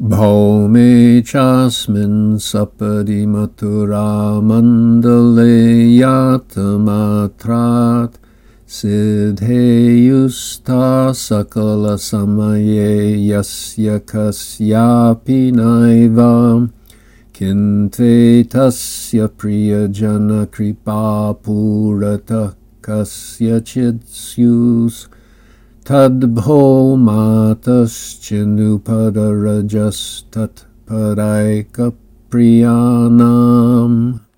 Bhaume chasmin sapadi mathura mandale yatamatrat siddheyusta sakala samaye yasya kasyapi naivam kinte tasya priyajana kripa purata kasya chitsyus tadbho matas chinupadarajas tat padaika priyanam.